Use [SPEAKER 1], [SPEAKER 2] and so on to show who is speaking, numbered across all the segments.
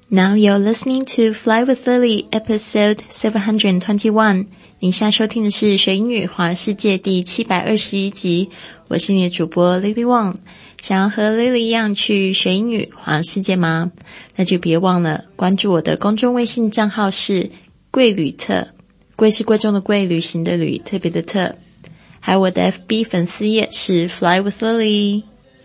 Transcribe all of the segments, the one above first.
[SPEAKER 1] Now you're listening to Fly with Lily, episode 721. 你现在收听的是学英语华世界第721集，我是你的主播 Lily Wang。想要和 Lily 一样去学英语华世界吗？那就别忘了关注我的公众微信账号是贵旅特，贵是贵重的贵，旅行的旅，特别的特。还有我的 FB 粉丝页是 Fly with Lily。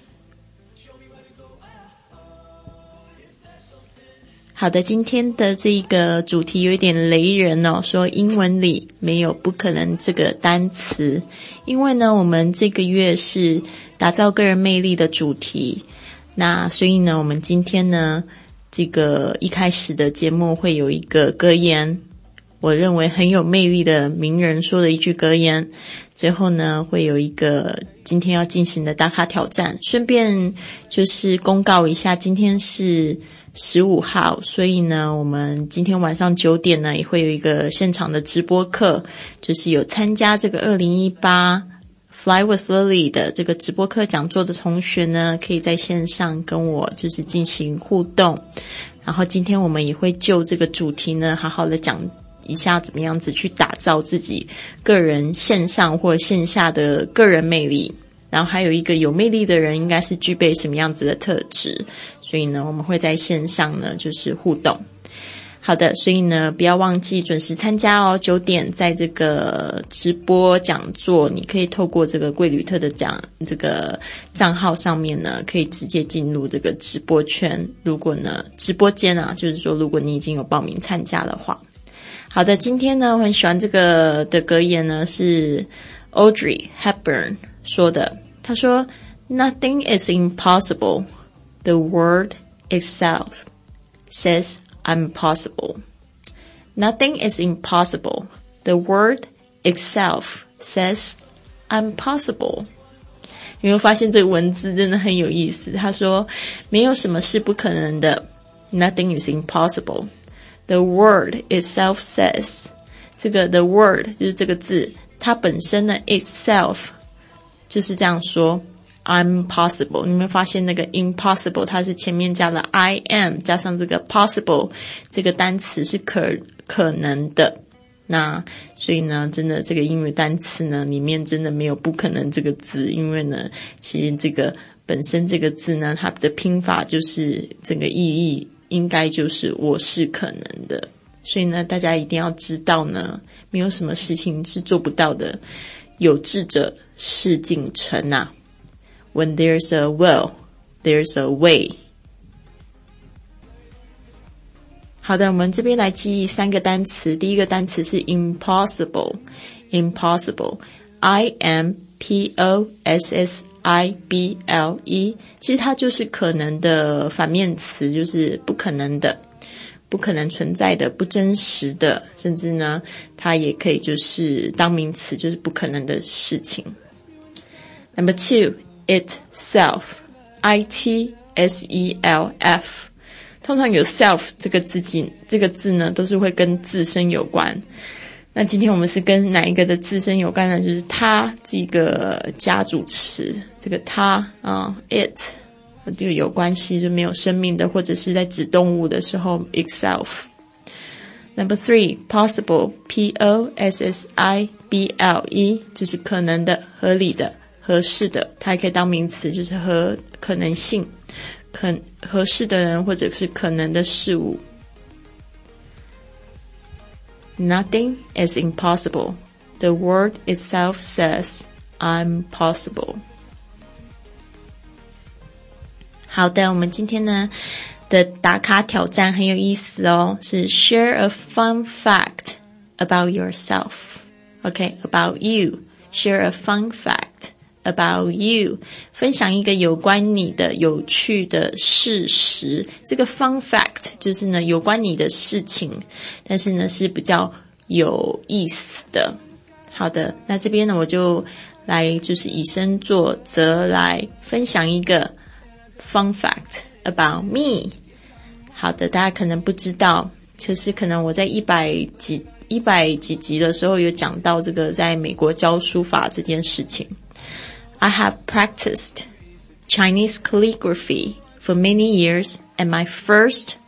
[SPEAKER 1] 好的，今天的这个主题有一点雷人哦，说英文里没有不可能这个单词。因为呢，我们这个月是打造个人魅力的主题，那所以呢，我们今天呢，这个一开始的节目会有一个格言，我认为很有魅力的名人说的一句格言，最后呢，会有一个今天要进行的打卡挑战，顺便就是公告一下，今天是15号，所以呢，我们今天晚上9点呢，也会有一个现场的直播课，就是有参加这个2018 Fly with Lily 的这个直播课讲座的同学呢，可以在线上跟我就是进行互动。然后今天我们也会就这个主题呢，好好的讲一下怎么样子去打造自己个人线上或线下的个人魅力。然后还有一个有魅力的人应该是具备什么样子的特质，所以呢我们会在线上呢就是互动。好的，所以呢不要忘记准时参加哦，9点在这个直播讲座，你可以透过这个贵旅特的这个账号上面呢可以直接进入这个直播圈，如果呢直播间啊，就是说如果你已经有报名参加的话。好的，今天呢我很喜欢这个的格言呢是 Audrey Hepburn 说的，他说 Nothing is impossible. The word itself says I'm possible. Nothing is impossible. The word itself says I'm possible. 有没有发现这个文字真的很有意思？他说没有什么是不可能的， Nothing is impossible. The word itself says, 这个 the word 就是这个字，它本身呢 itself 就是这样说 I'm possible。 你有没有发现那个 impossible 它是前面加了 I am 加上这个 possible 这个单词是可能的。那所以呢真的这个英语单词呢里面真的没有不可能这个字，因为呢其实这个本身这个字呢它的拼法就是整个意义应该就是我是可能的。所以呢大家一定要知道呢，没有什么事情是做不到的，有志者事竟成啊。 When there's a will, there's a way. 好的，我们这边来记忆3个单词。第一个单词是 impossible. Impossible, I-M-P-O-S-S-I-B-L-E， 其实它就是可能的反面词，就是不可能的，不可能存在的，不真实的，甚至呢它也可以就是当名词，就是不可能的事情。 Number 2, itself, I-T-S-E-L-F， 通常有 self 这个字呢都是会跟自身有关。那今天我们是跟哪一个的自身有关呢？就是它这个加主词，这个它it 就有关系，就没有生命的，或者是在指动物的时候 itself。 Number 3, possible, P-O-S-S-I-B-L-E， 就是可能的，合理的，合适的，它也可以当名词，就是可能性，合适的人或者是可能的事物。Nothing is impossible. The word itself says I'm possible. 好的，我们今天呢的打卡挑战很有意思哦，是 share a fun fact about yourself. Okay, about you. Share a fun fact about you. 分享一个有关你的有趣的事实。这个 fun fact 就是呢有关你的事情，但是呢是比较有意思的。好的，那这边呢我就来就是以身作则来分享一个 fun fact about me。 好的，大家可能不知道，就是可能我在100几集的时候有讲到这个在美国教书法这件事情。I have practiced Chinese calligraphy for many years, and my first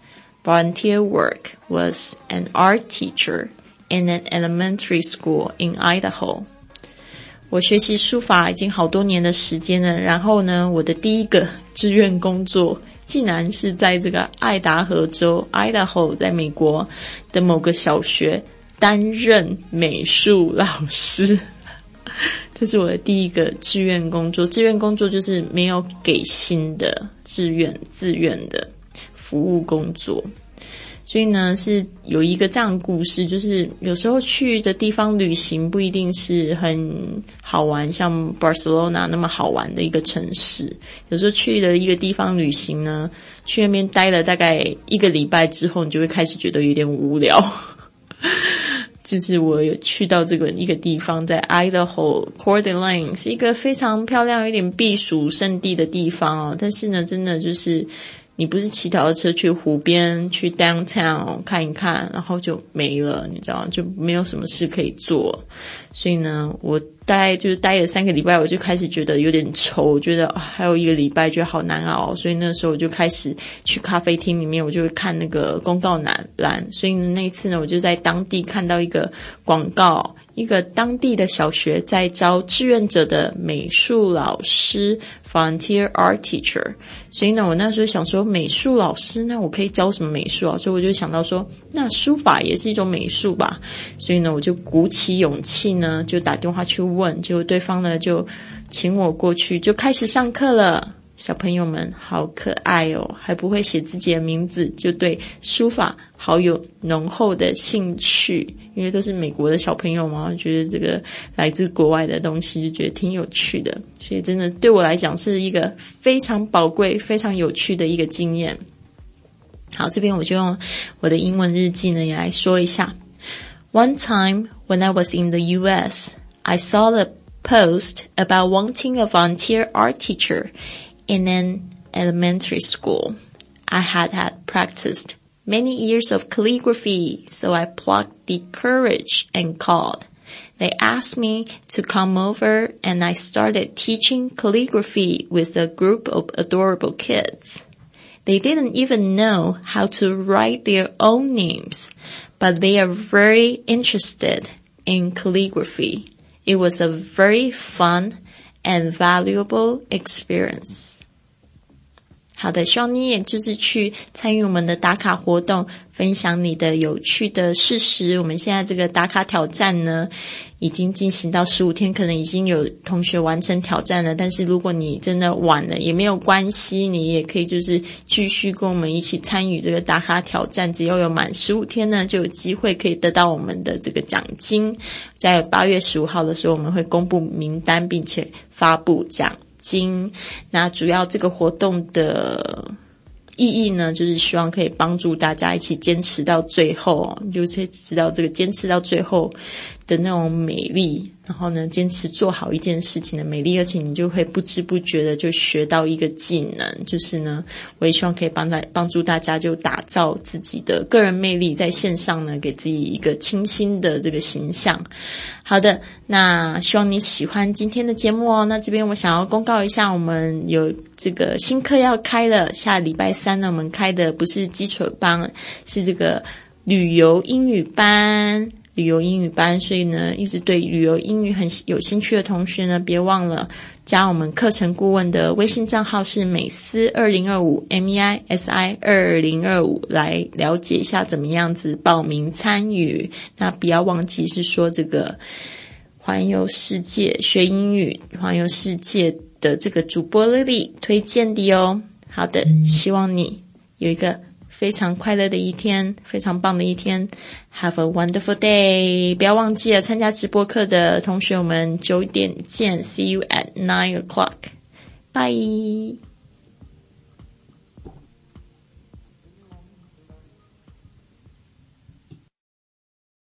[SPEAKER 1] volunteer work was an art teacher in an elementary school in Idaho. 我学习书法已经好多年的时间了，然后呢，我的第一个志愿工作竟然是在这个爱达荷州 Idaho 在美国的某个小学担任美术老师。这是我的第一个志愿工作。志愿工作就是没有给薪的自愿的服务工作。所以呢，是有一个这样的故事，就是有时候去的地方旅行不一定是很好玩，像 Barcelona 那么好玩的一个城市。有时候去的一个地方旅行呢，去那边待了大概1个礼拜之后，你就会开始觉得有点无聊。就是我有去到这个一个地方，在 Idaho Coeur d'Alene 是一个非常漂亮有点避暑胜地的地方哦，但是呢，真的就是你不是骑脚踏车去湖边去 downtown 看一看然后就没了，你知道就没有什么事可以做。所以呢，我待了3个礼拜，我就开始觉得有点愁，我觉得还有1个礼拜觉得好难熬。所以那时候我就开始去咖啡厅里面，我就会看那个公告栏。所以那一次呢，我就在当地看到一个广告，一个当地的小学在招志愿者的美术老师 volunteer art teacher。 所以呢，我那时候想说美术老师，那我可以教什么美术啊？所以我就想到说那书法也是一种美术吧。所以呢，我就鼓起勇气呢，就打电话去问，结果对方呢就请我过去，就开始上课了。小朋友们好可爱哦，还不会写自己的名字，就对书法好有浓厚的兴趣，因为都是美国的小朋友嘛，觉得这个来自国外的东西就觉得挺有趣的，所以真的对我来讲是一个非常宝贵非常有趣的一个经验。好，这边我就用我的英文日记呢也来说一下。One time when I was in the US, I saw a post about wanting a volunteer art teacher in an elementary school. I had practiced many years of calligraphy, so I plucked the courage and called. They asked me to come over, and I started teaching calligraphy with a group of adorable kids. They didn't even know how to write their own names, but they are very interested in calligraphy. It was a very fun and valuable experience. 好的，希望你也就是去参与我们的打卡活动，分享你的有趣的事实。我们现在这个打卡挑战呢，已经进行到15天，可能已经有同学完成挑战了。但是如果你真的晚了也没有关系，你也可以就是继续跟我们一起参与这个打卡挑战。只要有满15天呢，就有机会可以得到我们的这个奖金。在8月15号的时候，我们会公布名单，并且发布奖金。那主要这个活动的意义呢，就是希望可以帮助大家一起坚持到最后，就是知道这个坚持到最后的那种美丽，然后呢坚持做好一件事情的美丽，而且你就会不知不觉的就学到一个技能，就是呢我也希望可以帮助大家就打造自己的个人魅力，在线上呢给自己一个清新的这个形象。好的，那希望你喜欢今天的节目哦。那这边我想要公告一下，我们有这个新课要开了，下礼拜3呢我们开的不是基础班，是这个旅游英语班。所以呢一直对旅游英语很有兴趣的同学呢，别忘了加我们课程顾问的微信账号是美思2025 MEISI 2025来了解一下怎么样子报名参与。那不要忘记是说这个环游世界学英语环游世界的这个主播 Lily 推荐的哦。好的，希望你有一个非常快乐的一天，非常棒的一天。Have a wonderful day. 不要忘记了参加直播课的同学，我们9点见。See you at 9 o'clock. Bye.